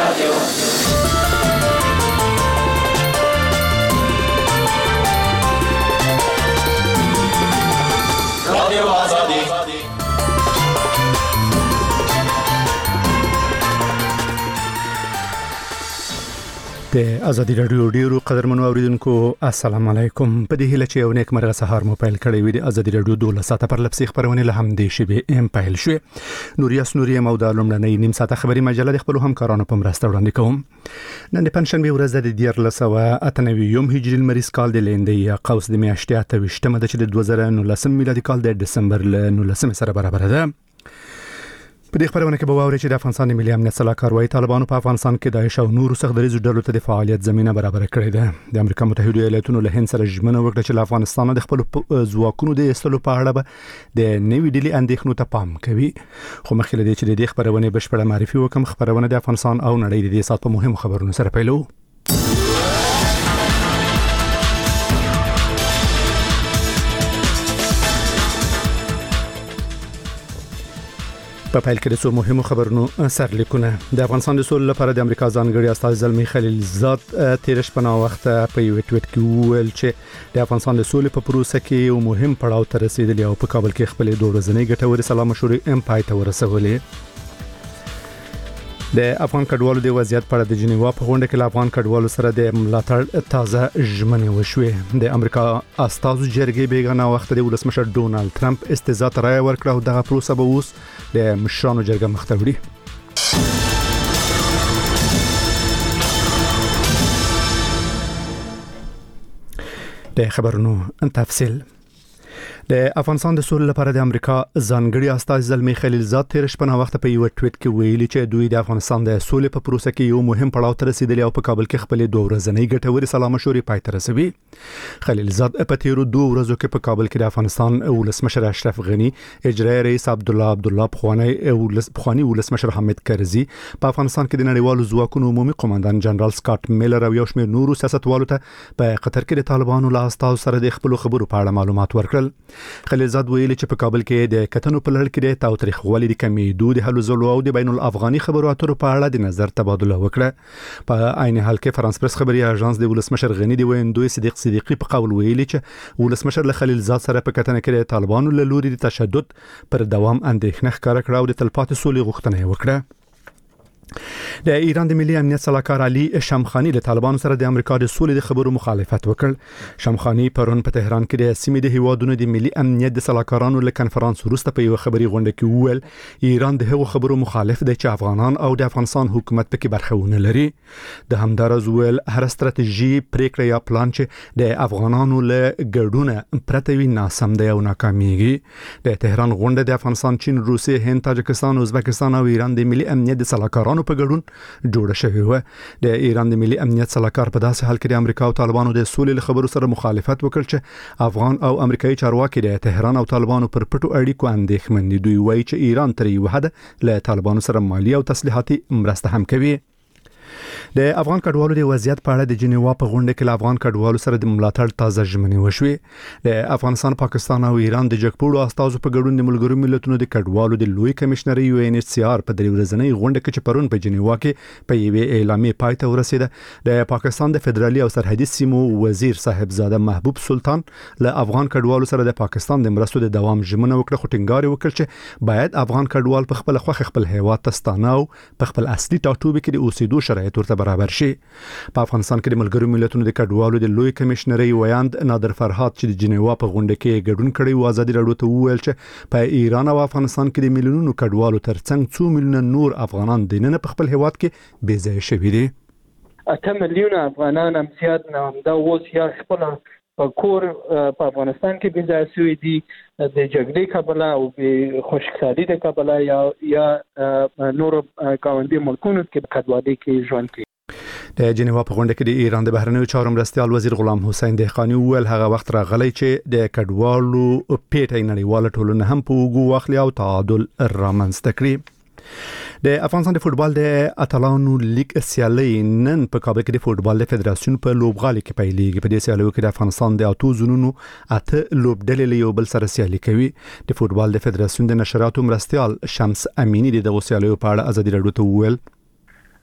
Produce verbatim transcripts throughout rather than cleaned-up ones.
رادیو آزادی. د ازادي رادیو ډیرو قدرمنو اوریدونکو السلام علیکم. په دې هیله چې یو نیک مرغه سهار مو پیل کړی وي. د ازادي رادیو دوله ساعته پر لپسې خبرونه له هم دې شی ام پیل شوه. نوریاس نوري مودا لمړنۍ نیم ساعته خبري مجله د خپل همکارانو په مرسته وړاندې کوم. نن د پنځشنبه ورځ د دیارلس سوه اته نوي یوم هجري المریز کال د لیندې یا قوس د میاشتې اته ویشتمه د چې د دوه زره نولسم میلادي کال د دسمبر له نولسمه سره برابر ده. په دې خبرونه کې به واوري چې د افغانستان ملي امنیت سلاکار وايي طالبانو په افغانستان کې داعش او نورو سختدریزو ډلو ته د فعالیت زمينه برابر کړې ده. د امریکا متحده ایالاتونو له هند سره ژمنه وکړه چې له افغانستان د خپل ځواکونو د ایستلو په اړه به د نوې ډلې اندېښنو ته پام کوي. خو مخکې له دې چې د دې خبرونه بشپړه معرفي وکم، خبرونه د افغانستان او نړۍ د دې سات په مهمو خبرونو سره پیلو. په پیل کې د څو مهمو خبرونو سرلیکونه. د افغانستان د سولې لپاره د امریکا ځانګړي استازي زلمی خلیلزاد تیر شپه نا وخت په یو ټویټ کې وویل چې د افغانستان د سولې په پروسه کې یو مهم پړاو ته رسیدلی او په کابل کې خپل دوه ورځنۍ ګټورې سلا مشورې ام پای ته ورسولې. د افغان کډوالو د وضعیت په اړه د جنیوا په غونډه کې له افغان کډوالو سره د ملاتړ تازه ژمنې وشوې. د امریکا استازو جرګې بیګانه وخت د ولسمشر ډونالد ټرمپ استزاده ته رایه ورکړه او دغه پروسه به اوس د مشرانو جرګه مخ ته وړي. د خبرونو تفصیل. د افغانستان د سولې لپاره د امریکا ځانګړي استازي زلمی خلیلزاد تیر شپه نا وخت په یو ټویټ کې ویلي چې دوی د افغانستان د سولې په پروسه کې یو مهم پړاو ته رسیدلی او په کابل کې خپل دوه ورځنۍ ګټورې سلا مشورې پای ته رسوي. خلیلزاد په تیرو دوه ورځو کې په کابل کې د افغانستان ولسمشر اشرف غنی، اجرایي رئیس عبد الله عبد الله پخوانی پخوانی ولسمشر حامد کرزي، په افغانستان کې د نړیوالو ځواکونو عمومي قوماندان جنرال سکاټ میلر او یو شمېر نورو سیاستوالو ته په قطر کې د طالبانو له استازو سره د خپل خبرو په اړه معلومات ورکړل. خلیلزاد ویلي چې په کابل کې د کتنو په لړ کې د تاوتریخوالي د کمیدو د هلو ځلو او د بین الافغاني خبرو اترو په اړه د نظر تبادله وکړه. په عین حال کې فرانس پریس خبري اژانس د ولسمشر غنی دی ویندوی صدیق صدیقی په قول ویلي چې ولسمشر له خلیلزاد سره په کتنه کې د طالبانو له لوري د تشدد پر دوام اندېښنه ښکاره کړه او د تلپاتې سولې غوښتنه وکړه. د ایران د ملي امنیت سلاکار علي شمخانی له طالبانو سره د امریکا د سولې د خبرو مخالفت وکړ. شمخانی پرون په تهران کې د سیمې د هیوادونو د ملي امنیت د سلاکارانو له کنفرانس وروسته په یو خبري غونډه کې وویل ایران د هغو خبرو مخالف دی چې افغانان او د افغانستان حکومت پکې برخه ونه لري. د همدارز ویل هر ستراتیژي پریکړه یا پلان چې د افغانانو له ګډونه پرته وي ناسم دی او ناکاميږي. د تهران غونډه د افغانستان، چین، روسیې، هند، تاجکستان، ازبکستان او ایران د ملي امنیت د سلاکارانو په ګډون جوړه شوې و. د ایران د ملي امنیت سلاکار په داسې حال کې د امریکا او طالبانو د سولې له خبرو سره مخالفت وکړ چې افغان او امریکایي چارواکي د تهران او طالبانو پر پټو اړیکو اندېښمن دي. دوی وایي چې ایران تر یو حد له طالبانو سره مالی او تسلیحاتي مرسته هم کوي. د افغان کډوالو د وضعیت په اړه د جنیوا په غونډه کې له افغان کډوالو سره د ملاتړ تازه ژمنې وشوې. د افغانستان، پاکستان او ایران د جګپوړو استازو په ګډون د ملګرو ملتونو د کډوالو د لوی کمشنر یو ان ایچ سی آر په درې ورځنۍ غونډه کې چې پرون په جنیوا کې په یوې اعلامیه پای ته ورسېده، د پاکستان د فدرالي او سرحدي سیمو وزیر صاحبزاده محبوب سلطان له افغان کډوالو سره د پاکستان د مرستو د دوام ژمنه وکړه، خو ټینګار وکړ چې باید افغان کډوال په خپل خوخ خپل هیواد ته ستانه او په خپل اصلي ټاټوبي کې د اوسېدو شرایط ورته برابر شي. په افغانستان کې د ملګرو ملتونو د کډوالو د لوی کمشنري ویاند نادر فرهاد چې د جنیوا په غونډه کې ګډون کړی و ازادي راډیو ته وویل چې په ایران او افغانستان کې د میلیونونو کډوالو ترڅنګ څو میلیونه نور افغانان د نن په خپل هیواد کې بې ځایه شوي دي. اته میلیونه افغانان هم زیات نه هم دا اوس یا خپل په کور په افغانستان کې بې ځایه شوي دي د جګړې کبله او د خوشحالي د کبله یا یا نور ګاونډي ملکونو کې کډوالي کې ژوند کوي. د جنیوا په غونډه کې د ایران د بهرنیو چارو مرستیال وزیر غلام حسین دهقانی وویل هغه وخت راغلی چې د کډوالو پیټه نړیواله ټولنه هم په وګو واخلي او تعادل رامنځته کړي. د افغانستان د فوتبال د اتلانو لیگ سیالي نن په کابل کې د فوتبال فدراسیون په لوبغالي کې پیلېږي. په دې سیالیو کې د افغانستان د اتو زونونو اته لوبډلې له یو بل سره سیالي کوي. د فوتبال د فدراسیون د نشراتو مرستیال شمس امینی د دغه سیالیو په اړه ازادي راډیو ته وویل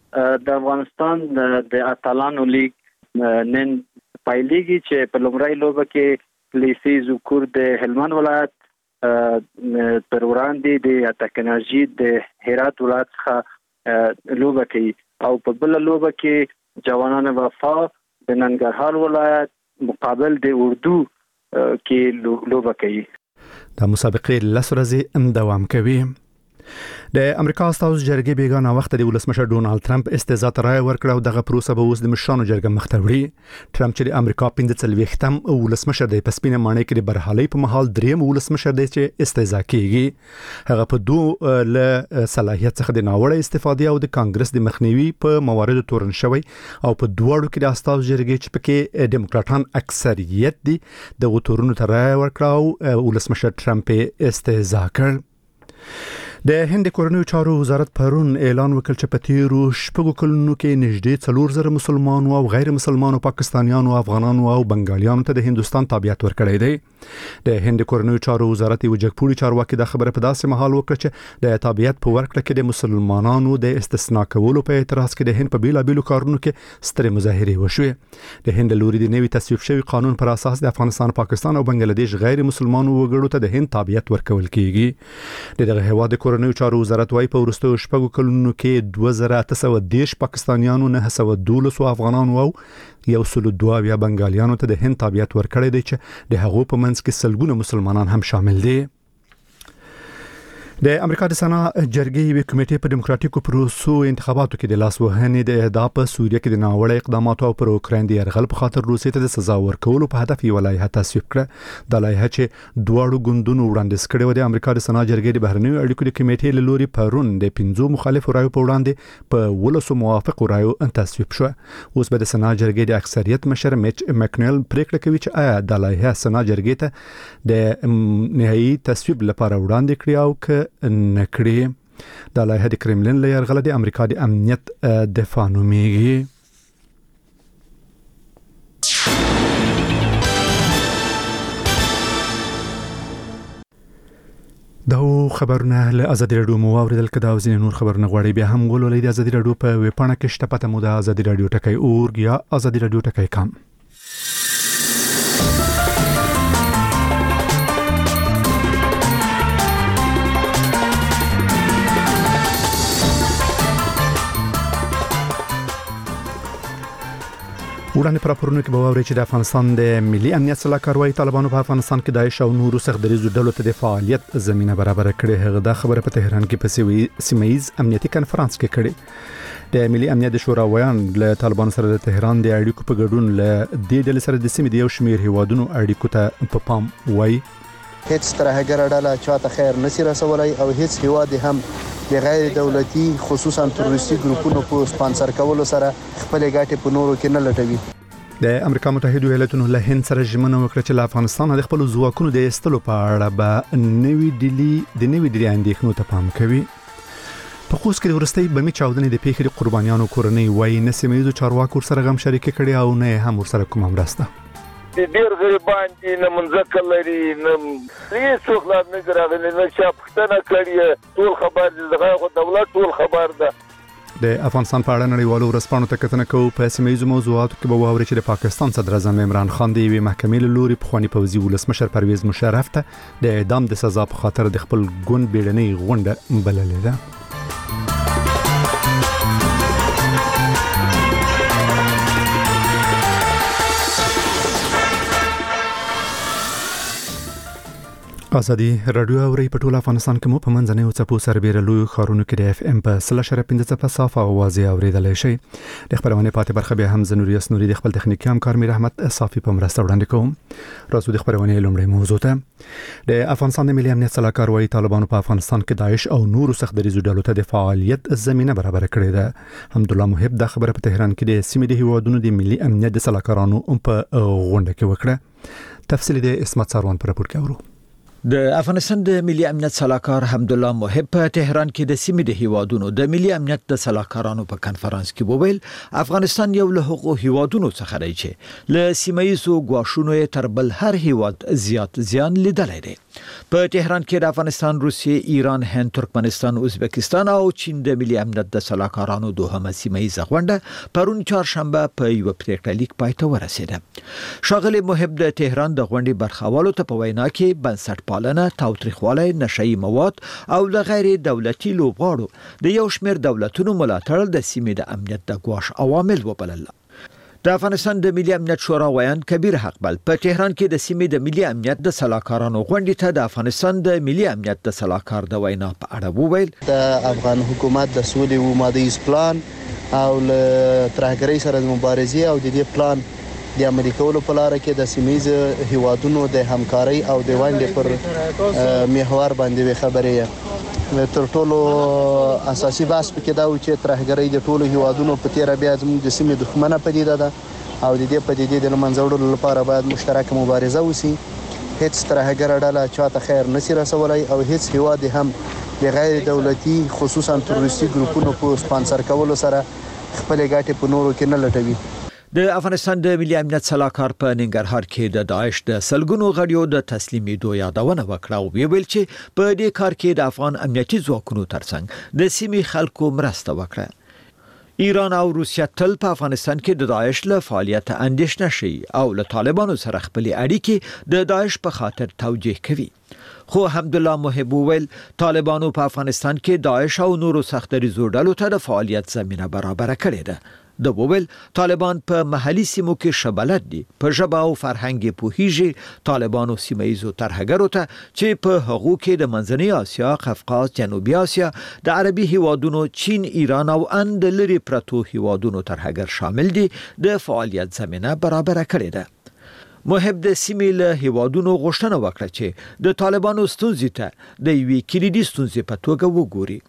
د افغانستان د اتلانو لیگ نن پایلیږي چې په لومړی لوبه کې لیسي زوکور د هلمند ولایت پر وړاندې د اتک انرژي د هرات ولایت څخه لوبه کوي او په بل لوبه کې جوانان وفا د ننګرهار ولایت مقابل د اردو کې لوبه کوي. د مسابقې لس ورځې دوام کوي. د امریکا استازو جرګې بیګانه وخت د ولسمشر ډونالد ټرمپ استعزاء رائے ورکړه او دغه پروسه به اوس د مشرانو جرګه مخ ته وړي. ټرمپ چې د امریکا پنځه څلوېښتم ولسمشر دی په سپینه ماڼۍ کې د برحالۍ په محل دریم ولسمشر دی چې استعزاء کیږي. هغه په دوه له صلاحیت څخه د ناوړه استفادې او د کانګرس د مخنیوي په مواردو تورن شوی او په دوړو کې د استازو جرګې چې پکې ډیموکراټان اکثریت دي د غوتورونو ته رائے ورکړه او ولسمشر ټرمپ استعزاء کړ. د هند کورنیو چارو وزارت پرون اعلان وکړ چې په تیرو شپږو کلونو کې نږدې څلور زره مسلمانانو او غیر مسلمانانو پاکستانیانو افغانانو او بنگالیانو ته د هندستان تابعیت ورکړی دی. د هند کورنیو چارو وزارت یو جګپوړي چارواکي د خبره په داسې محل وکړه چې د تابعیت په ورکړه کې د مسلمانانو د استثناء کولو په اعتراض کې د هند په بیلابیلو کارونو کې سترې مظاهرې وشوې. د هند لوري د نوي تصویب شوی قانون پر اساس د افغانستان، پاکستان او بنگلاديش غیر مسلمانو وګړو ته د هند تابعیت ورکول کیږي. دغه هواد کورنیو چارو وزارت وايي په ورستو شپږو کلونو کې دوه زره اته سوه دیش پاکستانیانو، نه سوه دولس افغانانو او یو سل دوه یا بنگالیانو ته د هند تابعیت ورکړی دی چې د هغو په منځ کې سلګونه مسلمانان هم شامل دي. د امریکا د سنا جرګې یو کمیټې په دیموکراتیکو پروسو انتخاباتو کې د لاس وهنې د اهدا په سوریه کې د ناوړه اقداماتو او پر اوکراین د يرغل په خاطر روسیې ته د سزا ورکولو په هدف یو لایحه تصویب کړه. د لایحه چې دواړو ګوندونو وړاندیز کړې و د امریکا د سنا جرګې د بهرنیو اړیکو د کمیټې له لوري پرون د پنځو مخالفو رایو په وړاندې په ولسو موافقو رایو تصویب شو. اوس به د سنا جرګې د اکثریت مشر میچ مکنل پریکړه کوي چې آیا د لایحه سنا جرګې ته د نهایی تصویب لپاره وړاندې کړي او ک نکړي. د لایحه د کرملین له یرغله د امریکا د امنیت دفاع نومیږي. دا خبرونه له ازادي رادیو مو اوریدل کدا او ځینې نور خبرونه غواړي بیا هم ولولئ د ازادي رادیو په ویب پاڼه کې شته پته مو د ازادي رادیو ټکی اورګ یا ازادي رادیو ټکی کام. وړاندې پر راپورونو کې به واورئ چې د افغانستان د ملي امنیت سلاکار وايي طالبانو په افغانستان کې داعش او نورو سختدریزو ډلو ته د فعالیت زمينه برابر کړې. هغه دا خبره په تهران کې په سیمایز امنیتي کنفرانس کې کړې. د ملي امنیت شورا ویان له طالبانو سره د تهران د اړیکو په ګډون له دې ډلې سره د سیمې د یو شمېر هیوادونو اړیکو ته په پام وایي. هیڅ ترهګر ډله چاته خیر نسی رسولای او هیڅ هیواد هم د غیر دولتي خصوصا تروریستي ګروپونو په سپانسر کولو سره خپل ګټې په نورو کې نه لټوي. د امریکا متحده ایالاتونو له هند سره ژمنه وکړه چې له افغانستان د خپل ځواکونو د ایستلو په اړه به نوې ډیلی د نوې ډیلی اندېښنو ته پام کوي. په خوست کې د ورستۍ بمي چاودنې د پیښې د قربانیانو کورنۍ وایي نه سیمه‌ییزو چارواکو سره غم شریک کړي او نه هم ورسره کومه مرسته. ډیر غریبان دي، نه منځکه لري، نه هیڅوک لا نه راغلي، نه چا پوښتنه کړې. ټول خبر دي، دغه دولت ټول خبر ده. د افغانستان په اړه نړیوالو ورځپاڼو ته کتنه کوو. په سیمه‌ییزو موضوعاتو کې به واورئ چې د پاکستان صدر اعظم عمران خان د یوې محکمې له لوري پخواني پوځي ولسمشر پرویز مشرف ته د اعدام د سزا په خاطر د خپل ګوند بیړنۍ غونډه بللې ده. ازادي رادیو اوري په ټول افغانستان کې مو په منځنۍ او چپو سربېره لوی خارونو کې د اف ام په سل شره پنځه په صافه اوازې اوریدلای شي. د خبرونه پاتې برخه به هم زنوري اسنوري د خپل تخنیکی همکار میر احمد صافي په مرسته وړاندې کوم. راځو د خبرونه لومړی موضوع ته. د افغانستان د ملي امنیت سلاکار وايي طالبانو په افغانستان کې داعش او نورو سختدریزو ډلو ته د فعالیت زمينه برابر کړې ده. حمدالله محب دا خبره په تهران کې د سیمې د هیوادونو د ملي امنیت د سلاکارانو په غونډه کې وکړه. تفصیل د اسمت سروان پر راپور کې اورو. د افغانستان د ملي امنیت صلاحکار حمدالله محب په تهران کې د سیمې د هیوادونو د ملي امنیت د صلاحکارانو په کانفرنس کې وویل افغانستان یو له هغو هیوادونو څخه دی چې له سیمایي ګواښونو تر بل هر هیواد زیات زیان لیدلی دی. په تهران کې د افغانستان، روسیې، ایران، هند، ترکمنستان، ازبکستان او چین د ملي امنیت د صلاحکارانو دوهمه سیمایي غونډه پرون چهارشنبه په یو پریکړه لیک پای ته ورسېده. ښاغلی محب د تهران د غونډې برخوالو ته په وینا کې بنسټ پالنه، تاوتریخوالی، نشئی مواد او د غیر دولتي لوبغاړو د یو شمېر دولتونو ملاتړ د سیمې د امنیت د ګواښ عوامل وبلل. د افغانستان د ملي امنیت شورا ویان کبیر حقبل په تهران کې د سیمې د ملي امنیت د صلاحکارانو غونډې ته د افغانستان د ملي امنیت د صلاحکار د وینا په اړه وویل د افغان حکومت د سولې او مادیز پلان او له ترهګرۍ سره د مبارزې او د دې پلان د عملي کولو په لار کې د سیمې هیوادونو د همکارۍ او د ونډې پر محور باندې خبرې تر ټولو اساسي بحث پکې دا و چې ترهګرۍ د ټولو هیوادونو په تیر بیا زموږ د سیمې دښمنه پدیده ده او د دې پدیدې د منځ وړلو لپاره باید مشترکه مبارزه وشي. هیڅ ترهګر ډله چاته خیر نشي رسولای او هیڅ هیواد هم د غیر دولتي خصوصا تروریستي ګروپونو په سپانسر کولو سره خپل ګټې په نورو کې نه لټوي. د افغانستان د ملي امنیت صلاحکار په ننګرهار کې د داعش د سلګونو غړیو د تسلیمېدو یادونه وکړه او ویل چې په دې کار کې د افغان امنیتي ځواکونو ترڅنګ د سیمې خلکو مرسته وکړه. ایران او روسیه تل په افغانستان کې د داعش له فعالیت اندېښنه شي او له طالبانو سره خپل اړیکې د داعش په خاطر توجیه کوي. خو حمدالله محب ویل طالبانو په افغانستان کې داعش او نورو سختدریزو ډلو ته د فعالیت زمینه برابر کړې ده. د وویل طالبان په محلي سیمو کې شبلت دي، په ژبه او فرهنګ پوهیږي. طالبانو سیمایي ترهګرو ته چې په هغو کې د منځنۍ اسیا، قفقاز، جنوبي اسیا، د عربي هیوادونو، چین، ایران او ان د لري پرتو هیوادونو ترهګر شامل دي د فعالیت زمینه برابر کړې ده. محب د سیمې له هیوادونو غوښتنه وکړه چې د طالبانو ستونزې ته د یوې کلیدي ستونزې په توګه وګوري.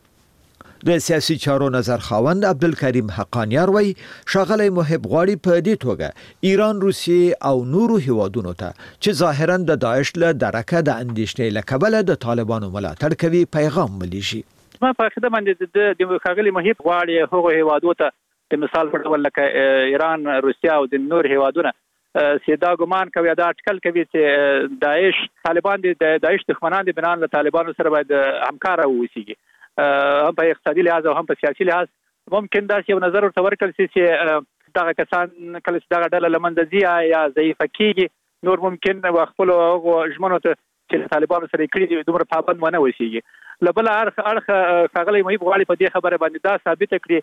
د سیاسي چارو نظر خاوند عبدالکریم حقانیار وی ښاغلی محب غواړي په دې توګه ایران، روسیې او نورو هیوادونو ته چې ظاهرا د داعش له درکه د اندېښنې له کبله د طالبانو ملاتړ کوي پیغام ولېږي. ما په خدمت باندې د ښاغلی محب غواړي هغو هیوادو ته د مثال په ډول لکه ایران، روسیه او د نور هیوادونه سیدا ګمان کوي دا اټکل کوي چې داعش طالبان د داعش دښمنان د بنان له طالبانو سره باید همکار اوسيږي، هم په اقتصادي لحاظ او هم په سیاسي لحاظ. ممکن دا یو نظر ورته ورکړل شي چې دغه کسان کله چې دغه ډله لمنځه ځي یا ضعیفه کیږي، نور ممکن خپل هغو ژمنو ته چې طالبانو سره کړي دي دومره پابند ونه اوسيږي. له بل اړخ اړخ ښاغلی محب غواړي په دې خبره باندې دا ثابته کړي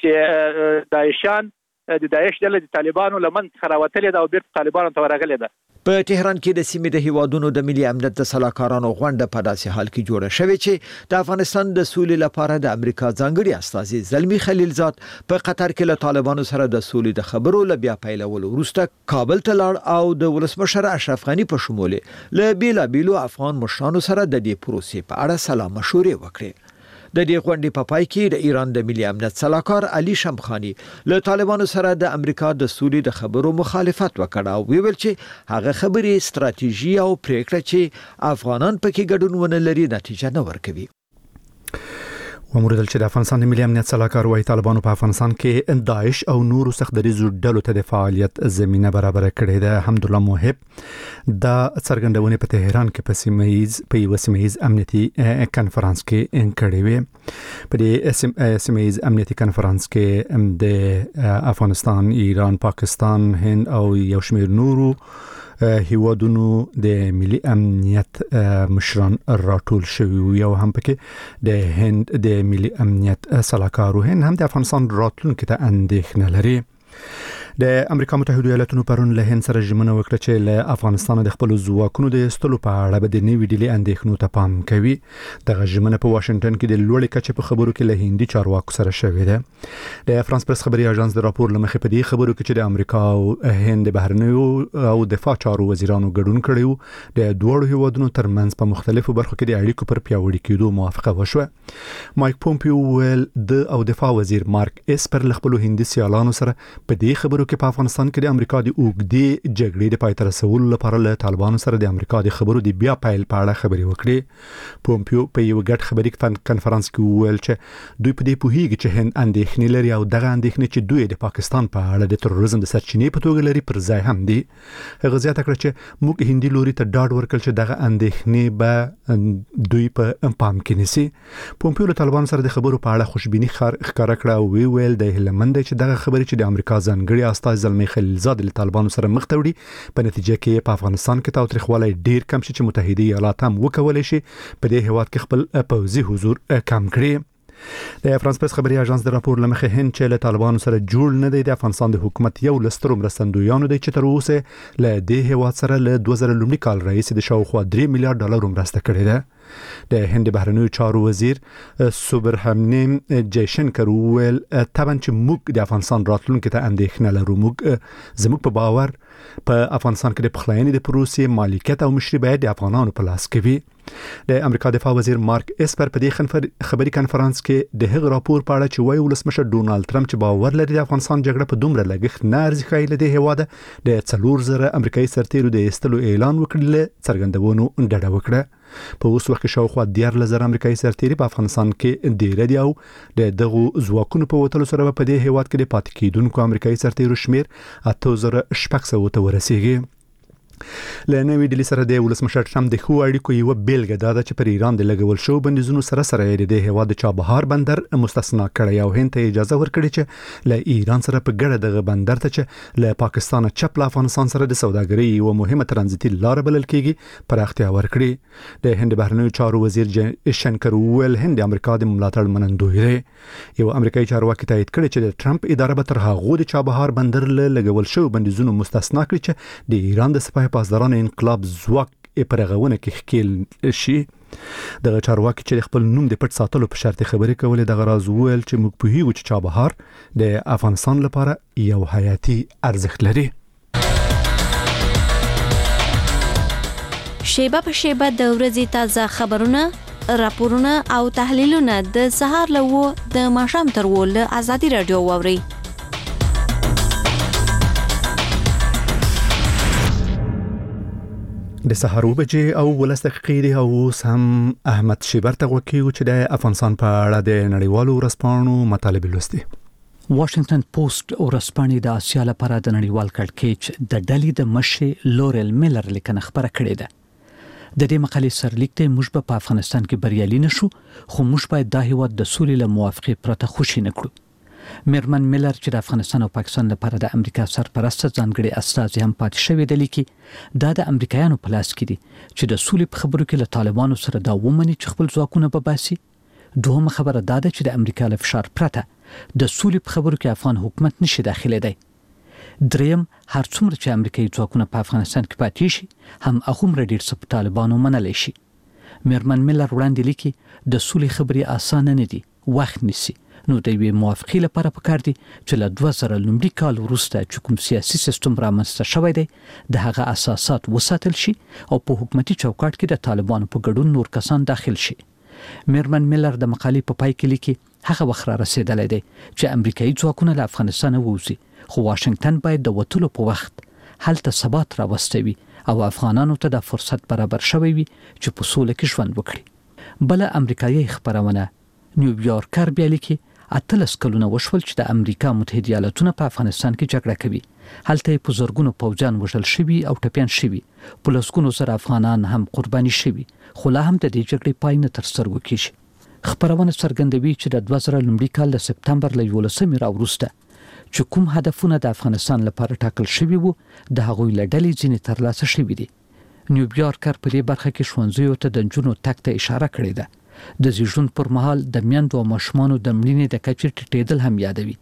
چې داعشان د داعش ډله د طالبانو لمن څخه راوتلې ده او بیرته طالبانو ته ورغلې ده. په تهران کې د سیمې د هیوادونو د ملي امنیت د صلاحکارانو غونډه په داسې حال کې جوړه شوې چې د افغانستان د سولې لپاره د امریکا ځانګړي استازي زلمی خلیلزاد په قطر کې له طالبانو سره د سولې د خبرو ل بیا پیلولو وروسته کابل ته لاړ او د ولسمشر اشرف غني په شمول له بیلابیلو افغان مشرانو سره د دې پروسې په اړه سلام مشورې وکړې. د دې غونډې په پای کې د ایران د ملي امنیت صلاحکار علي شمخاني له طالبانو سره د امریکا د سولې د خبرو مخالفت وکړ او ویل چې هغه خبرې ستراتیژي او پریکړه چې افغانان پکې ګډون ونه لري نتیجه نه ورکوي. وموردل چې د افغانستان د ملي امنیت صلاحکار وايي طالبانو په افغانستان کې داعش او نورو سختدریزو ډلو ته د فعالیت زمينه برابر کړې ده. حمدالله محب دا څرګندونه په تهران کې په سیمایز په یو سیمایز امنیتي کانفرنس کې انکړې وي. په دې سیمایز امنیتي کانفرنس کې د افغانستان، ایران، پاکستان، هند او یو شمېر نورو هیوادونو د ملي امنیت مشران راټول شوي او هم پکې د هند د ملي امنیت صلاحکارو هند هم د افغانستان راتلونکي ته اندېښنه لري. د امریکا متحده ایالاتونو پرون له هند سره ژمنه وکړه چې له افغانستان د خپل ځواکونو د ایستلو په اړه به د نوې ډلې اندېښنو ته پام کوي. دغه ژمنه په واشنگټن کې د لوړې کچې په خبرو کې له هندي چارواکو سره شوې ده. د فرانس پریس خبري اژانس د راپور لمخې په دې خبرو کې چې د امریکا او هند بهرنیو او دفاع چارو وزیرانو ګډون کړیو د دوه هیوادونو ترمنځ په مختلفو برخو کې د اړیکو پر پیاوړي کېدو موافقه وشوه. مایک پومپیو ویل د او دفاع وزیر مارک اسپر له خپل هندي سیالانو سره په دې خبرو خبرو کې په افغانستان کې د امریکا د اوګدې جګړې د پای ته رسولو لپاره له طالبانو سره د امریکا د خبرو د بیا پیل په اړه خبرې وکړې. پومپیو په یو غټ خبري کانفرنس کې وویل چې دوی په دې پوهیږي چې هند اندېښنې لري او دغه اندېښنې چې دوی د پاکستان په اړه د تروریزم د سرچینې په توګه لري پر ځای هم دي. هغه زیاته کړه چې موږ هندي لوري ته ډاډ ورکړ چې دغه اندېښنې به دوی په پام کې نیسي. پومپیو له طالبانو سره د خبرو په اړه خوشبیني ښکاره کړه او وی ویل د هلمند چې دغه خبرې چې د امریکا ځانګړي استازي زلمی خلیلزاد له طالبانو سره مخ ته وړي په نتیجه کې په افغانستان کې تاوتریخوالی ډیر کم شي چې متحده ایالات هم وکولای شي په دې هیواد کې خپل پوځي حضور کم کړي. د فرانس پریس خبري اژانس د راپور لمخې هند چې له طالبانو سره جوړ نه دی د افغانستان د حکومت یو لستر مرستندویانو دی چې تر اوسه له دې هیواد سره له دوه زره لومړي کال رئیس د شاوخوا درې میلیارډ ډالر مرسته کړې ده. د هند بهرنیو چارو وزیر سوبرهمنیم جیشنکر ویل طبعا چې موږ د افغانستان راتلونکو ته اندېښنه لرو. موږ زموږ په باور په افغانستان کې د پخلاینې د پروسې مالکیت او مشري باید د افغانانو په لاس کې وي. د امریکا دفاع وزیر مارک اسپر په دې خبري کانفرنس کې د هغ راپور په اړه چې وایي ولسمشر ډونالد ټرمپ چې باور لري د افغانستان جګړه په دومره لګښت نه ارزښت کوي له هیواده د څلور زره امریکایي سرتیرو د ایستلو اعلان وکړل څرګندونو ډډه وکړه. په اوس وخت کې شاوخوا دیارلس زره امریکایي سرتیري په افغانستان کې ډیر دي او د دغه ځواکونو په وټلو سره په دې هیواد کې د پاتې کېدونکو امریکایي سرتیرو شمیر اته زره شپږ سوه ته ورسیږي. له نوې ډیلی سره د ولسمشر ټرمپ د خو اړیکو یو بیلګه دا ده چې پر ایران د لګول شو بندیزونو سره سره د هیواد د چابهار بندر مستثنا کړی او هند ته اجازه ورکړي چې له ایران سره په ګډه دغه بندر ته چې له پاکستان چپ له افغانستان سره د سوداګرۍ یو مهمه ترانزیتي لار بلل کیږي پراختیا ورکړي. د هند بهرنیو چارو وزیر شنکر ویل هند امریکا د ملاتړ منندوی دی. یو امریکایي چارواکي تایید کړي چې د ټرمپ اداره به تر هغه د چابهار بندر له لګول شو بندیزونو مستثنا کړي چې د ایران د سپاه پاسداران انقلاب ځواک پرغونه کې خکیل شي. د چارواکي چې خپل نوم د پټ ساتلو په شرط خبرې کولې د غراز ویل چې موږ په هیڅ چابهار د افغانستان لپاره یو حیاتي ارزښت لري. شیبه په شیبه د ورځې تازه خبرونه، راپورونه او تحلیلونه د سهار لوو د ماښام تر ول ازادي رادیو ووري. د سهار وبجې او ولس دقیقې دی او سم احمد شیبر ته وکیو چې د افغانستان په اړه د نړیوالو ورځپاڼو مطالب لوستي. واشنگټن پوسټ ورځپاڼې د آسیا لپاره د نړیوال کړکېچ د ډلې د مشر لورل میلر لیکنه خبره کړې ده. د دې مقالې سرلیک ته موږ په افغانستان کې بریالي نشو خو موږ باید د هیواد د سولې له موافقې پرته خوشي نه کړو. میرمن میلر چې د افغانستان او پاکستان لپاره د امریکا سرپرست ځانګړي استازي هم پاتې شوی دی لیکي دا د امریکایانو په لاس کې دي چې د سولې په خبرو کې له طالبانو سره دا ومني چې خپل ځواکونه به باسي. دوهمه خبره دا ده چې د امریکا له فشار پرته د سولې په خبرو کې افغان حکومت نشي داخله دی. دریم هر څومره چې امریکایي ځواکونه په افغانستان کې پاتې شي هم هغومره ډیر څه په طالبانو منلی شي. میرمن میلر وړاندې لیکي د سولې خبرې اسانه نه دي، وخت نیسي. نو د یوې موافقې لپاره پکار دي چې له دوه زره لومړي کال وروسته چې کوم سیاسي سیستم رامنځته شوی دی د هغه اساسات وساتل شي او په حکومتي چوکاټ کې د طالبانو په ګډون نور کسان داخل شي. میرمن میلر د مقالې په پای کې لیکي هغه وخت را رسیدلی دی چې امریکایي ځواکونه له افغانستان ووځي خو واشنگټن باید د وتلو په وخت هلته ثبات راوستوي او افغانانو ته د فرصت برابر شوی وي چې په سوله کې ژوند وکړي. بل امریکایي خبرونه نیویارکر بیا لیکي اتلس کلونه وشول چې د امریکا متحده ایالاتونه په افغانستان کې جګړه کوي. هلته په زورګونو پوځیان وژل شوي او ټپيان شوي، په لسګونو زره افغانان هم قرباني شوي خو لا هم د دې جګړې پای نه تر سترګو کېږي. خبرونه څرګندوي چې د دوه زره لومړي کال د سپتمبر له یولسمې راوروسته چې کوم هدفونه د افغانستان لپاره ټاکل شوي وو د هغوی له ډلې ځینې ترلاسه شوي دي. نیویارکر په دې برخه کې ښوونځیو ته د نجونو تګ ته اشاره کړې ده. د زیږون پر مهال د میندو او ماشومانو د مړینې د کچې ټیټېدل هم یادوي.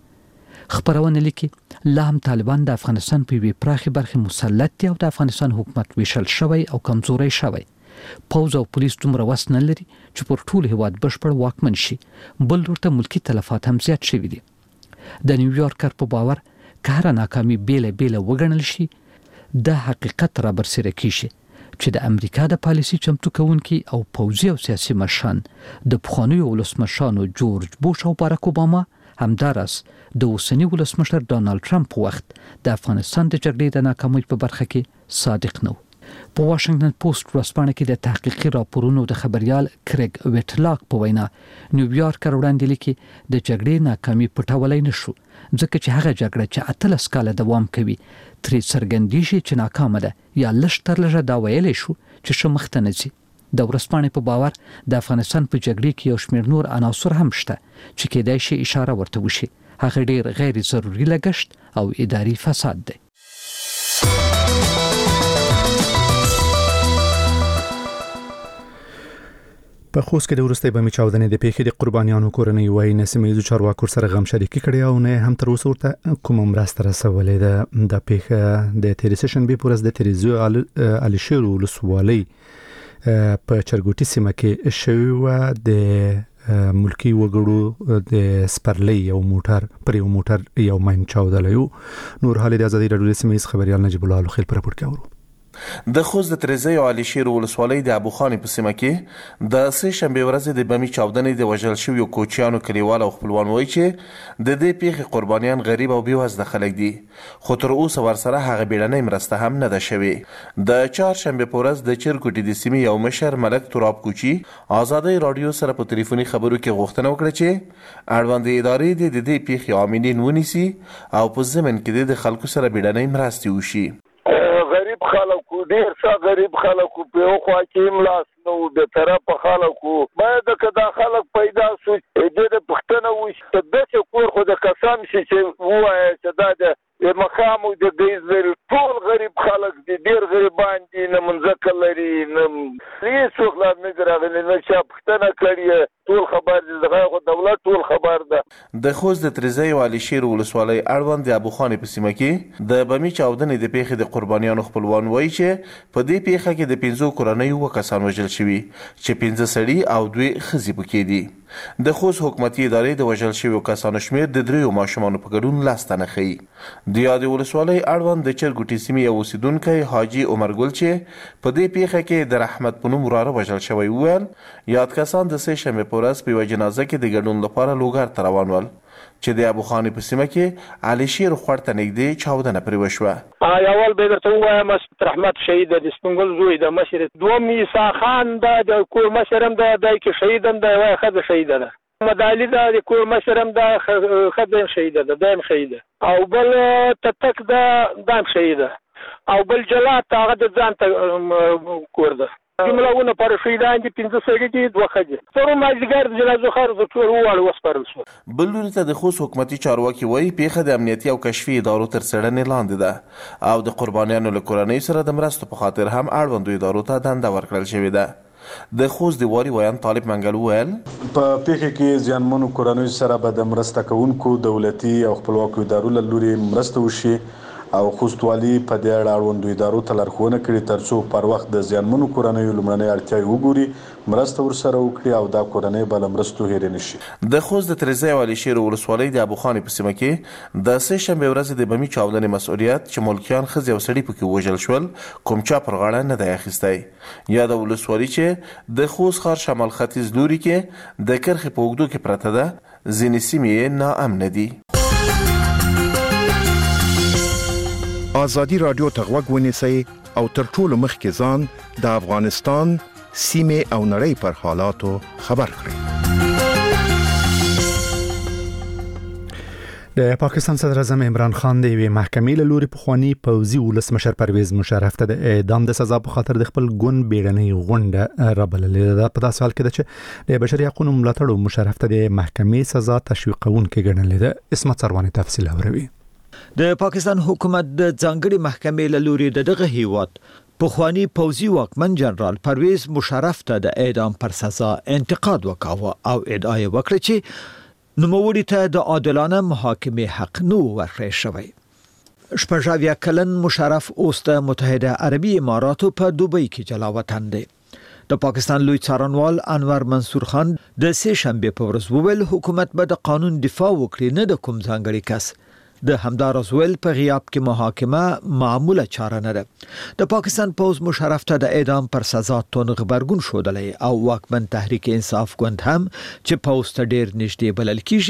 خبرونه لیکي لا هم طالبان د افغانستان په یوې پراخې برخې مسلط دي او د افغانستان حکومت ویشل شوی او کمزوری شوی. پوځ او پولیس دومره وس نه لري چې پر ټول هیواد بشپړ واکمن شي. بل ورته ملکی تلفات هم زیات شوي دي. د نیویارکر په باور که هر ناکامي بیله بیله وګڼل شي د حقیقت را برسېره کیږي چې د امریکا د پالیسي چمتو کوونکي او پوځي او سیاسي مشران د پخوانیو ولسمشرانو جورج بوش او باراک اوباما همدارس د اوسنی ولسمشر ډانلډ ټرمپ وخت د افغانستان د جګړې د ناکامۍ په برخه کې صادق نه و. په واشنگټن پوسټ ورځپاڼه کې د تحقیقي راپورونو د خبريال کریګ ویټلاک په وینا نیویارک وړاندې لیکي د جګړې ناکامي پټولای نشو ځکه چې هغه جګړه چې اتلس کاله دوام کوي ترې څرګندېږي چې ناکامه ده یا لږ تر لږه دا ویلی شو چې ښه مخته نه ځي. د ورځپاڼې په باور د افغانستان په جګړې کې یو شمېر نور عناصر هم شته چې کېدای شي اشاره ورته وشي. هغه ډیر غیر ضروري لګښت او اداري فساد دی. په خوست کې د ورستۍ بمي چاودنې د پیښې د قربانیانو کورنۍ وایي نسیمه چارواکو سره غم شریکي کړې او نه هم تر اوسه ورته کوم مرسته رسولې ده. د پیښه د تیر سیشن به پورز د تریزو علي شیر ولسوالۍ په چرګوټي سیمه کې شوی و. د ملکی وګړو د سپرلی یو موټر پر یو موټر یو ماین چاودلی و. نور حال د ازادي راډیو سیمه خبريال نجیب الله الخیل پر راپور کوي. د خوست د تریزی او علي شیر ولسوالۍ د ابوخان په سیمه کې د سه شنبه ورځ د بمي چاودنې د وژل شویو کوچیانو کلیوال او خپلوان وایي چې د دې پیښې قربانیان غریب او بیوزله خلک دي، خو تر اوسه ورسره هغه بیړنۍ مرسته هم نه ده شوې. د چهارشنبه په ورځ د چرګوټي د سیمې یو مشر ملک تراب کوچی ازادي رادیو سره په ټلیفوني خبرو کې غوښتنه وکړه چې اړوند ادارې د دې پیښې عاملین ونیسي او په ضمن کې د خلکو سره بیړنۍ مرستې وشي. غریب خلکو ډیر څه غریب خلکو په خوا کې املاس نو د طرف خلکو باید کدا خلک پیدا شو د پښتنه وشته د څه کور خو د قسم شي چې وایي چې دا د مخام او د دیزل ټول غریب خلک دي، ډیر غریبان دي، نه منځکه لري، نه هیڅ څوک نه غراغلي، نه چا پښتنه کړی. ټول خبر دي، دغه دولت ټول خبر ده. د خوست د تریزی او علي شیر ولسوالۍ اړوند د ابوخان په سیمه کې د بمي چاودنې د پیښې د قربانیانو خپلوان وایي چې په دې پیښه کې د پنځو کورنیو وکسان وژل شوي چې پنځه سړي او دوی ښځې پکې دي. د خوست حکومتي ادارې د وژل شویو کسانو شمېر د دریو ماشومانو په ګډون لاس ته نه ښیي. د یادې ولسوالۍ اړوند د چرګوټي سیمې یو اوسیدونکی حاجي عمر ګل چې په دې پیښه کې د رحمت په نوم وراره وژل شوی وویل یاد کسان د سه شنبې په ورځ په یوه جنازه کې د ګډون لپاره لوګر ته روان ول چې د ابوخان په سیمه کې علي شیر خور ته نږدې چاودنه پرې وشوه. اول به درته ووایم رحمت شهید د سپنګل زوی د مشر دوم عیسی خان د کور مشرم د دای کې شهیدم د وای خد شهید ده مدالي د کور مشرم د خد شهید ده دایم شهید او بل تتک د دایم شهید او بل جلات هغه د ځان ته کور ده. جملهونه پر شهیدان دي پنځه سړي دي دوه ښځې تر مازدیګر د جنازو خرڅ ټول وواړه وسپارل شو. بل لوري ته د خوست حکومتي چارواکي وایي پیښه د امنیتي او کشفي ادارو تر څېړنې لاندې ده او د قربانیانو له کورنۍ سره د مرستو په خاطر هم اړوندو ادارو ته دنده ورکړل شوې ده. د خوست د والي ویان طالب منګل وویل په پیښه کې زیانمنو کورنیو سره به د مرسته کوونکو دولتي او خپلواکو ادارو له لوري مرسته وشي او خوست والي په دې اړه اړوندو ادارو ته لارښوونه کړې ترڅو پر وخت د زیانمنو کورنیو لومړنۍ اړتیاوې وګوري، مرسته ورسره وکړي او دا کورنۍ به له مرستو هېرې نه شي. د خوست د تریزی او علي شیر ولسوالۍ د ابوخان په سیمه کې د سه شنبې ورځې د بمي چاودنې مسؤلیت چې ملکیان ښځې او سړي پکې وژل شول کوم چا پر غاړه نه دی اخیستی. یاده ولسوالي چې د خوست ښار شمال ختیځ لوري کې د کرښې په اوږدو کې پرته ده ځینې سیمې یې ناامنه دي. ازادي رادیو ته غوږ ونیسئ او تر ټولو مخکې ځان د افغانستان سیمې او نړۍ پر حالاتو خبر کړئ. د پاکستان صدر اعظم عمران خان د یوې محکمې له لوري پخواني پوځي ولسمشر پرویز مشرف ته د اعدام د سزا په خاطر د خپل ګوند بیړنۍ غونډه رابللې ده. په داسې حال کې ده چې د بشري حقوقو ملاتړو مشرف ته د محکمې سزا تشویقونکې ګڼلې ده. اسمت سرواني تفصیل اوري. د پاکستان حکومت د ځانګړي محکمې له لوري د دغه هیواد پخوانی پوځي واکمن جنرال پرویز مشرف ته د اعدام پر سزا انتقاد وکاوه او ادعا وکړه چې نوموړي ته د عادلانه محاکمې حق نه ورکړل شوی. شپږاویا کلن مشرف اوس د متحده عربي اماراتو په دوبۍ کې جلا وطن دی. د پاکستان لوی څارنوال انور منصور خان د سه شنبه په ورځ وویل حکومت به د قانون دفاع وکړي نه د کوم ځانګړي کس. د همدارس ویل په غیاب کې محاکمه معموله چاره نه ده. د پاکستان پوز مشرف ته د اعدام پر سزا تون خبرګون شودلې او واکمن تحریک انصاف ګوند هم چې پوز ته ډیر نږدې بلل کیږي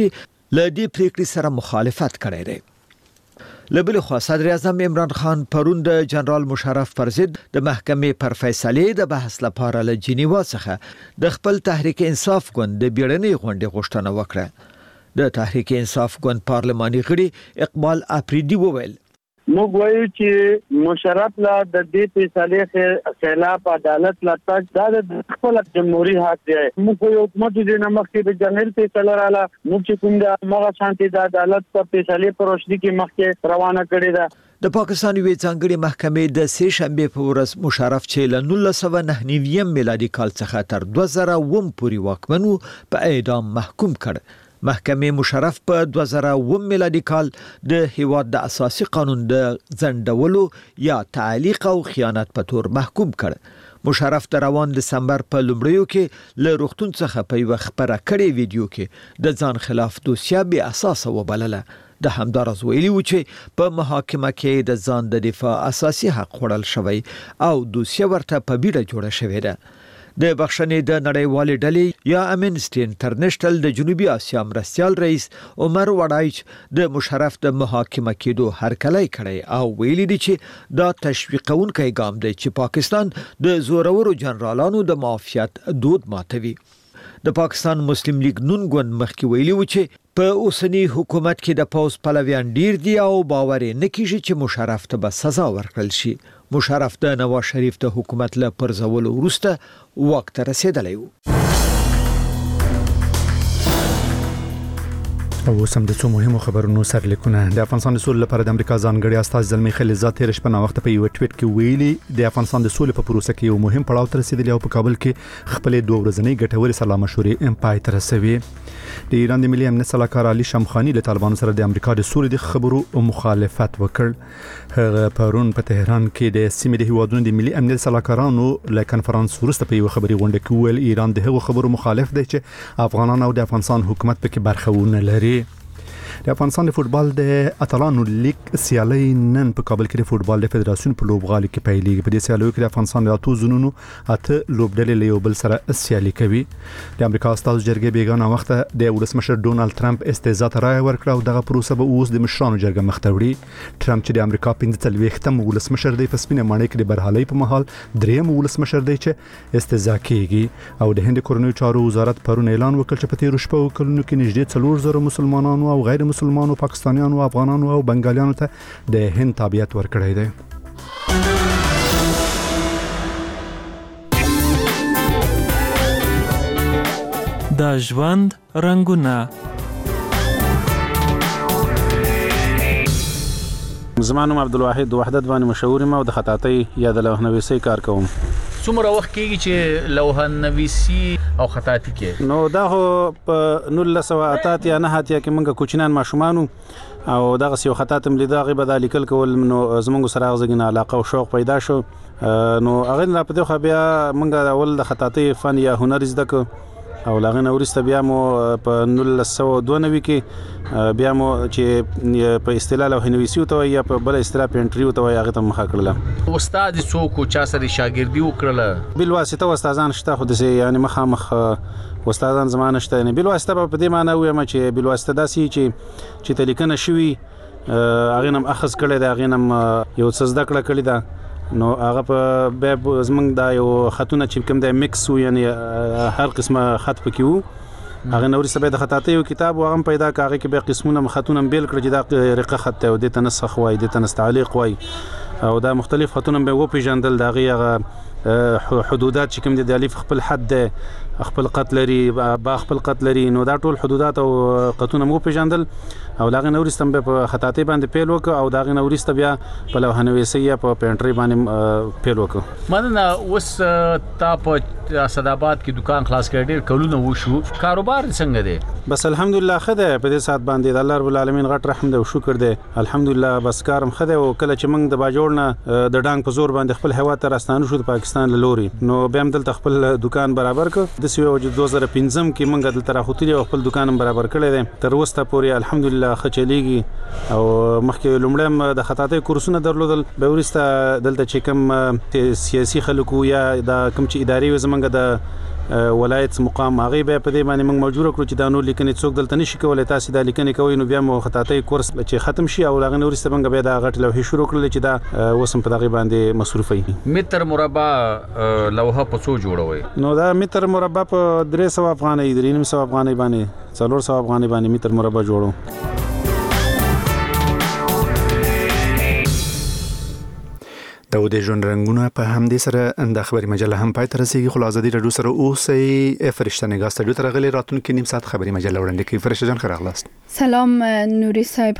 لدې پریکړې سره مخالفت کړی دی. لبل خو صدر اعظم عمران خان پرون د جنرال مشرف پر ضد د محکمې پر فیصله د بحث لپاره له جنیوا څخه د خپل تحریک انصاف ګوند د بیړنۍ غونډې غوښتنه وکړه. د تحریک انصاف ګوند پارلماني غړي اقبال افریدي وویل موږ وایو چې مشرف لا د دې فیصله خلاف عدالت لا تک د خپل جمهوریت حق دی. موږ یو حکومت د نمک کې د جنرال فیصله رااله موږ چې کوم د مغه شانتي د عدالت په فیصله پر روشنی کې مخکې روانه کړې ده. د پاکستان یوې ځانګړي محکمې د سه شنبه په ورځ مشرف چې له نولس سوه نهه نوي میلادي کال څخه تر دوه زره اووه پورې واکمن په اعدام محکوم کړ. محکمې مشرف په دوه زره اووه میلادي کال د هیواد د اساسي قانون د ځنډولو یا تعلیق او خیانت په تور محکوم کړ. مشرف د روان دسمبر په لومړیو کې له روغتون څخه په یو خبره کړې ویډیو کې د ځان خلاف دوسیه به اساس وبلله. د همدارز ویلي و چې په محاکمه کې د ځان د دفاع اساسي حق خوړل شوی او دوسیه ورته په بیړه جوړه شوې ده. د بخښنې د نړیوالې ډلې یا امنسټي انټرنیشنل د جنوبي اسیا مرستيال رئیس عمر وډایچ د مشرف د محاکمه کېدو هرکلی کړی او ویلي دي چې دا تشویقونکی ګام دی چې پاکستان د زورورو جنرالانو د معافیت دود ماتوي. د پاکستان مسلم لیگ نون ګوند مخکې ویلي و چې په اوسنی حکومت کې د پوز پلویان ډیر دي او باور نه کیږي چې مشرف ته به سزا ورکړل شي. مشرف د نواز شریف د حکومت له پرځولو وروسته وخت رسیدلی و. او سم د څو مهمو خبرونو سرلیکونه. د افغانستان د سولې لپاره د امریکا ځانګړي استازي زلمی خلیلزاد تیر شپه نا وخت په یو ټویټ کې ویلي د افغانستان د سولې په پروسه کې یو مهم پړاو ته رسیدلی او په کابل کې خپل دوه ورځنۍ ګټورې سلا مشورې پای ته رسوي. د ایران د ملي امنیت سلاکار علي شمخاني له طالبانو سره د امریکا د سولې د خبرو مخالفت وکړ. هغه پرون په تهران کې د سیمې د هیوادونو د ملي امنیت سلاکارانو له کنفرانس وروسته په یو خبري غونډه کې ویل ایران د هغو خبرو مخالف دی چې افغانان او د افغانستان حکومت پکې برخه ونه لري. د افغانستان د فوتبال د اتلانو لیگ سیالي نن په کابل کې د فوتبال د فدراسیون په لوبغالي کې پیلېږي. په دې سیالیو کې د افغانستان د اتو زونونو اته لوبډلې له یو بل سره سیالي کوي. د امریکا استازو جرګې بیګانه وخت د ولسمشر ډونالد ټرمپ استعزا ته رائے ورکړه او دغه پروسه به اوس د مشرانو جرګه مخ ته وړي. ټرمپ چې د امریکا پنځه څلوېښتم ولسمشر دی په سپینه ماڼۍ کې د برحالۍ په مهال دریم ولسمشر دی چې استعزا کیږي. او د هند کورنیو چارو وزارت پرون اعلان وکړ چې په تیرو شپو کلونو کې نږدې څلور زره مسلمانانو او غیر مسلمانانو پاکستانیانو افغانانو او بنگالیانو ته د هند تابعیت ورکړی دی. د ژوند رنگونه. زما نوم عبدالواحد د وحدت باندې مشهور یم او د خطاطۍ یا د لوح نویسۍ کار کوم. څومره وخت کېږي چې لوح نویسي او خطاطي کې؟ نو دا خو په نولس سوه اته اتیا نه اتیا کې موږ کوچنیان ماشومان او دغه یو خطاط هم لیدا غي به د لیکل کول نو زموږ سره غوږنه علاقه او شوق پیدا شو. نو هغه نه په دغه بیا موږ اول د خطاطۍ فن یا هنر زده کو او لاغه نورسته بیا مو په نولس سوه دوه نوي کې بیا مو چې په اصطلاح لوح نویسي او یا په بل اصطلاح پینټري او هغه ته مخه کړل. استاد څوک چا سره شاګردي وکړه؟ بل واسطه استادان شته خو د یعنی مخامخ استادان زمانه شته نه بل واسطه په دې معنی وایم چې بل واسطه داسي چې چې تلیکنه شوی هغه نم اخذ کړی دا هغه نم یو څه زده کړه کړی دا نو هغه په به زمنګ دا یو خطونه چې کوم د میکس یعنی هر قسمه خط پکې وو هغه نوري سبه د خطاطۍ یو کتاب هغه پیدا کاغه کې به قسمونه خطونه بیل کړ چې دا رقه خط او د تنسخ وای د تنس تعلیق وای او دا مختلف خطونه به و پیژندل دا غي حدودات چې کوم د الف خپل حد خپل قط لري با خپل قط لري نو دا ټول حدودات او قطونه مو پیژندل او لاغه نورستم په خطاطۍ باندې پیل وک او دا غي نورست بیا په لوح نویسي په پینټري باندې پیل وک. مننه. اوس تا په اسداباد کې دکان خلاص کړ ډیر کلونه وشو کاروبار څنګه دی؟ بس الحمدلله خده په دې سات باندې الله رب العالمین غټ رحم دی او شکر دی الحمدلله. بس کارم خده او کله چې موږ د باجوړنه د ډانګ په زور باندې خپل هوا ته راستانه شو د پاکستان له لوري نو بیا هم دلته خپل دکان برابر ک د سوي دوه زره پنځم کې موږ دلته راخوتلی او خپل دکان برابر کړی دی تر اوسه پورې الحمدلله خچلېږي او مخکې لومړی د خطاطۍ کورسونه درلودل به ورسته دلته چې کوم سیاسي خلکو یا د کوم چې اداري زمونږ د ولایت مقام هغه به په دې باندې موږ مجبور کړو چې دا نور لیکنې څوک دلته نشي کولای تاسو دا لیکنې کوي نو بیا مو خطاطي کورس چې ختم شي او هغه نور څنګه به دا غټ لوحې شروع کړل چې دا وسم په دغه باندې مصرفي متر مربع لوحه په څو جوړوي نو دا متر مربع په درې سوه افغانۍ درې نیم سوه افغانۍ باندې څلور سوه افغانۍ باندې متر مربع جوړو. د ودې ژوند رنگونه په همدې سره د خبري مجله هم پای ته رسیدي. خو ازادي رادیو سره اوسئ. فرشته نگاه ستډیو ته راغلي راتلونکي نیم ساعت خبري مجله وړاندې کوي. فرشته جان خیر اغلاست. سلام نوري صاحب